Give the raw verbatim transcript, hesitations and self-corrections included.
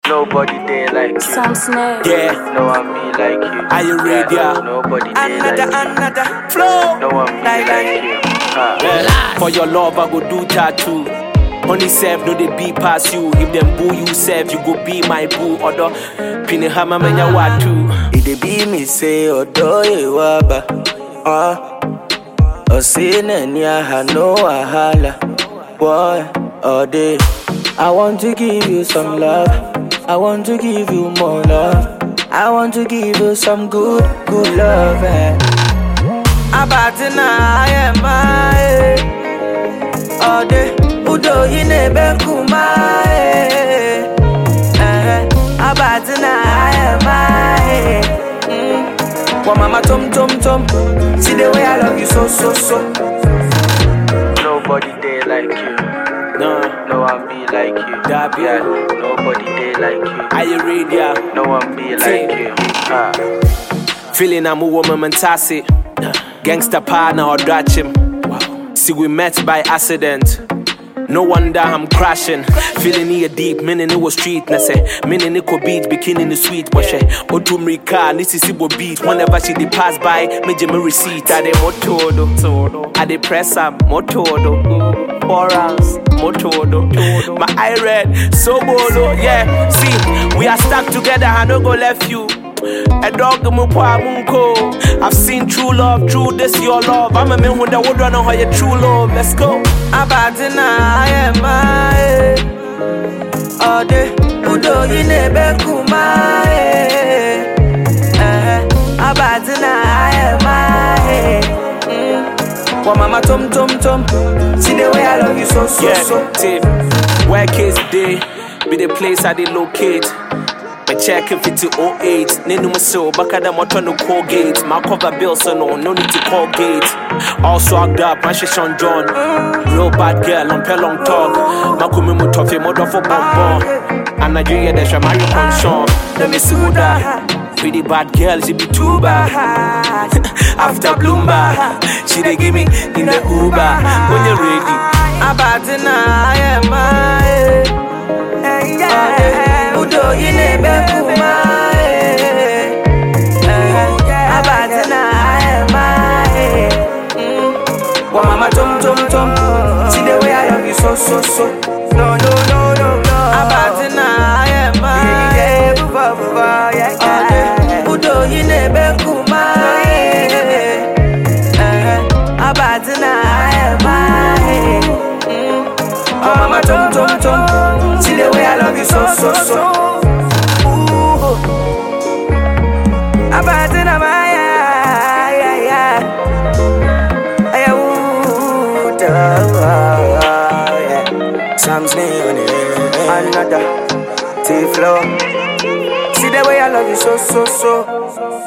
Nobody there like you. Some snare. Yeah. No one be like you. Are you ready? Yeah, nobody there Another, like you. another flow. No one be Like like you. Ah. Yeah. For your love, I go do tattoo. Only serve, no they be pass you. If them boo you serve, you go be my boo. Odo, pini hama menya watu. It be me say odo ye waba. Ah, osine niya ha no wahala. Boy, all day. I want to give you some love. I want to give you more love. I want to give you some good, good love. Eh. Abatina I am my all day. Udo yinebe kumae. Eh. Abatina I am my. Mm. Wa mama tom tom tom. See the way I love you so so so. Nobody there like you. No, No one be like you. that be Yeah, nobody there like you. Are you ready? No one be like you. Ah. Feeling I'm a woman mentasi. Gangster partner or dratch him. See we met by accident. No wonder I'm crashing. Feeling here deep, meaning it was street. Na say, meaning it could beat, bikini the sweet. But she, Otumrika, this is Ibo beat. Whenever she did pass by, me jam a receipt. I de motodo, I de press up, motodo. Four rounds, motodo. My eye red, so bolo, yeah. See, we are stuck together, I no go left you. A dog munko. I've seen true love, true this your love. I'm a man who that would run on how your true love. Let's go. Abatina I am my all day. Udo yinebe kumae. Eh. Abatina I am my. Mm. Wa mama tom tom tom. See the way I love you so so Yeah, so. tip. Where kids day be the place I did locate. But check if it's oh eight. Nenu so back at the motor no Colgate. My cover bill so no, no need to call gate. All swagged up, my shit on John. Real bad girl on long talk. My kumi mo toffee mo for bonbon. And Nigeria the Shamari Conshon. Let me see who that. Pretty bad girl, she be too bad. After Bloomba, she dey give me in the Uber. When you're ready. Abatina I am my. Udo yinebe kumae. Abatina I am my. Wa mama tom tom tom. See the way I love you so so so. No no no no no. Abatina I am my. Udo yinebe kumae. Abatina I am my. Wa mama tom tom tom. See the way I love you so so so. Ooh. Abatina my. Sam's name on it. Another T-Flow. See the way I love you so, so, so.